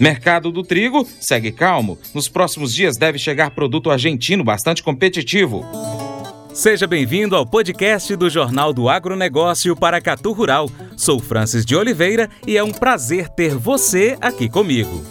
Mercado do trigo segue calmo. Nos próximos dias deve chegar produto argentino bastante competitivo. Seja bem-vindo ao podcast do Jornal do Agronegócio Paracatu Rural. Sou Francis de Oliveira e é um prazer ter você aqui comigo.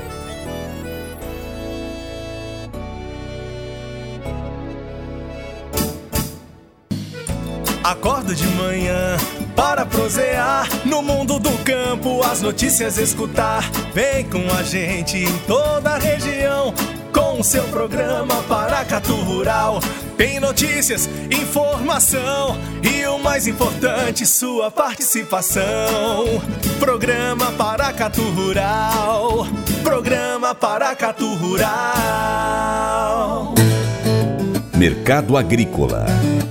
Acordo de manhã para prosear no mundo do campo, as notícias escutar. Vem com a gente em toda a região com o seu programa Paracatu Rural. Tem notícias, informação e o mais importante, sua participação. Programa Paracatu Rural. Programa Paracatu Rural. Mercado Agrícola.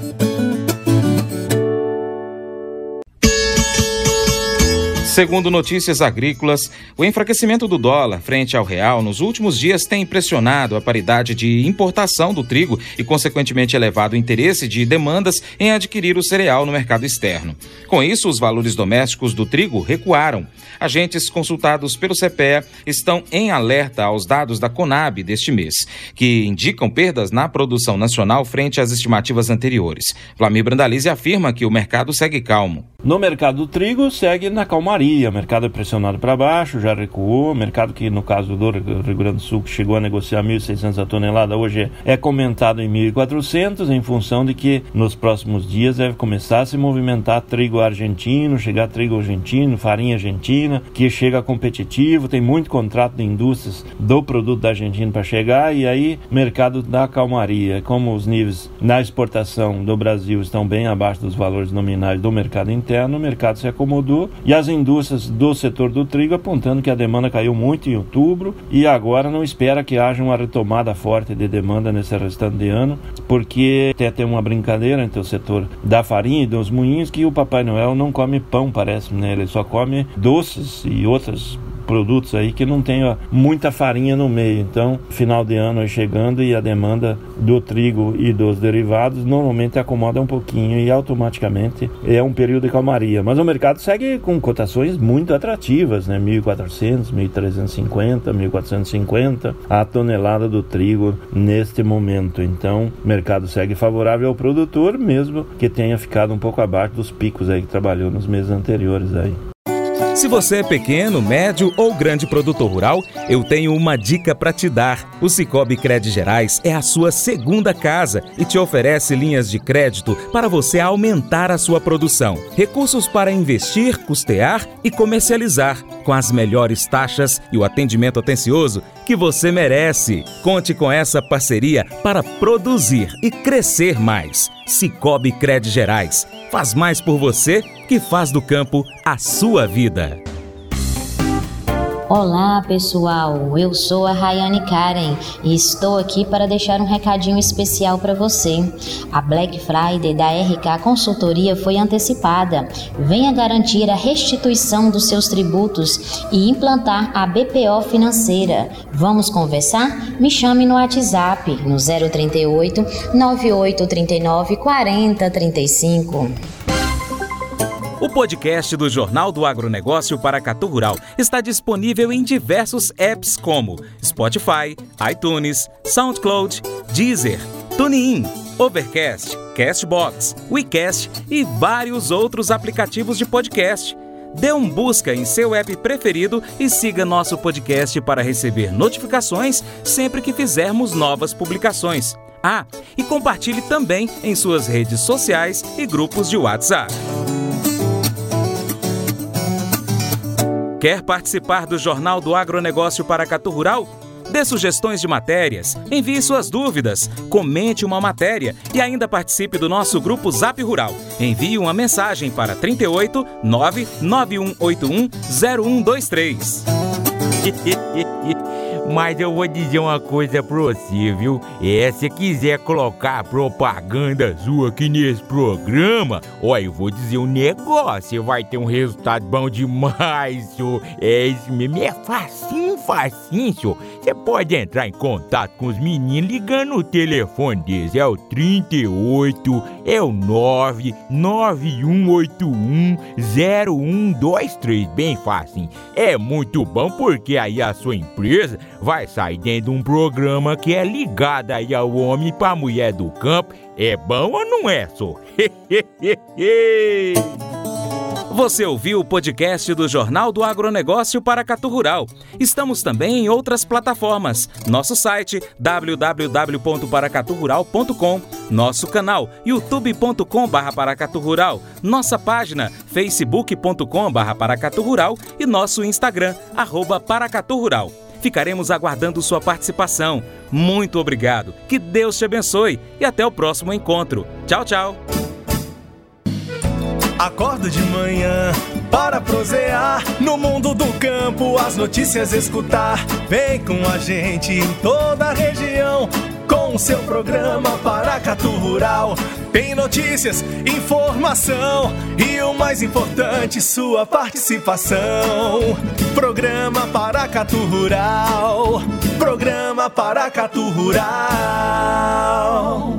Segundo Notícias Agrícolas, o enfraquecimento do dólar frente ao real nos últimos dias tem pressionado a paridade de importação do trigo e, consequentemente, elevado o interesse de demandas em adquirir o cereal no mercado externo. Com isso, os valores domésticos do trigo recuaram. Agentes consultados pelo CPEA estão em alerta aos dados da Conab deste mês, que indicam perdas na produção nacional frente às estimativas anteriores. Vlamir Brandalize afirma que o mercado segue calmo. No mercado do trigo, segue na calmaria. O mercado é pressionado para baixo, já recuou. O mercado que, no caso do Rio Grande do Sul, que chegou a negociar 1.600 a tonelada, hoje é comentado em 1.400, em função de que nos próximos dias deve começar a se movimentar trigo argentino, chegar trigo argentino, farinha argentina, que chega competitivo. Tem muito contrato de indústrias do produto da Argentina para chegar, e aí mercado da calmaria. Como os níveis na exportação do Brasil estão bem abaixo dos valores nominais do mercado interno, o mercado se acomodou e as indústrias do setor do trigo apontando que a demanda caiu muito em outubro e agora não espera que haja uma retomada forte de demanda nesse restante de ano, porque tem uma brincadeira entre o setor da farinha e dos moinhos que o Papai Noel não come pão, parece, né? Ele só come doces e outros produtos aí que não tem muita farinha no meio. Então, final de ano aí chegando e a demanda do trigo e dos derivados normalmente acomoda um pouquinho e automaticamente é um período de calmaria. Mas o mercado segue com cotações muito atrativas, né? 1.400, 1.350, 1.450 a tonelada do trigo neste momento. Então, o mercado segue favorável ao produtor, mesmo que tenha ficado um pouco abaixo dos picos aí que trabalhou nos meses anteriores aí. Se você é pequeno, médio ou grande produtor rural, eu tenho uma dica para te dar. O Sicoob Cred Gerais é a sua segunda casa e te oferece linhas de crédito para você aumentar a sua produção. Recursos para investir, custear e comercializar, com as melhores taxas e o atendimento atencioso que você merece. Conte com essa parceria para produzir e crescer mais. Sicoob Cred Gerais. Faz mais por você que faz do campo a sua vida. Olá pessoal, eu sou a Rayane Karen e estou aqui para deixar um recadinho especial para você. A Black Friday da RK Consultoria foi antecipada. Venha garantir a restituição dos seus tributos e implantar a BPO financeira. Vamos conversar? Me chame no WhatsApp no 038 9839 4035. O podcast do Jornal do Agronegócio Paracatu Rural está disponível em diversos apps como Spotify, iTunes, SoundCloud, Deezer, TuneIn, Overcast, Castbox, WeCast e vários outros aplicativos de podcast. Dê um busca em seu app preferido e siga nosso podcast para receber notificações sempre que fizermos novas publicações. Ah, e compartilhe também em suas redes sociais e grupos de WhatsApp. Quer participar do Jornal do Agronegócio Paracatu Rural? Dê sugestões de matérias, envie suas dúvidas, comente uma matéria e ainda participe do nosso grupo Zap Rural. Envie uma mensagem para 38 99181 0123. Mas eu vou dizer uma coisa pra você, viu? Se quiser colocar propaganda sua aqui nesse programa, eu vou dizer um negócio, você vai ter um resultado bom demais, senhor. Isso mesmo, é facinho, senhor. Você pode entrar em contato com os meninos ligando o telefone deles, é o 38 é o 991810123, bem fácil. É muito bom porque aí a sua empresa vai sair dentro de um programa que é ligado aí ao homem para a mulher do campo. É bom ou não é, só? Você ouviu o podcast do Jornal do Agronegócio Paracatu Rural. Estamos também em outras plataformas. Nosso site www.paracaturural.com, nosso canal youtube.com/paracaturural, nossa página facebook.com/paracaturural e nosso Instagram @paracaturural. Ficaremos aguardando sua participação. Muito obrigado, que Deus te abençoe e até o próximo encontro. Tchau, tchau. Acordo de manhã para prosear no mundo do campo, as notícias escutar. Vem com a gente em toda a região com o seu programa Paracatu Rural. Tem notícias, informação e o mais importante, sua participação. Programa Paracatu Rural. Programa Paracatu Rural.